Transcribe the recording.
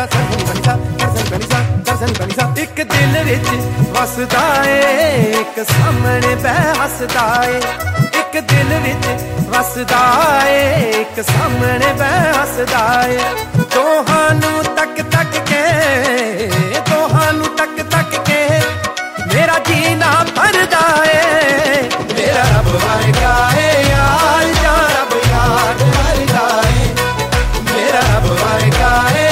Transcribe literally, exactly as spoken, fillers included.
सा सरसनी बनी सा सरसनी बनी सा सरसनी बनी सा। एक दिल विच वसदा ए एक सामने बह हसदा ए, एक दिल विच वसदा ए एक सामने बह हसदा ए। दोहां नूं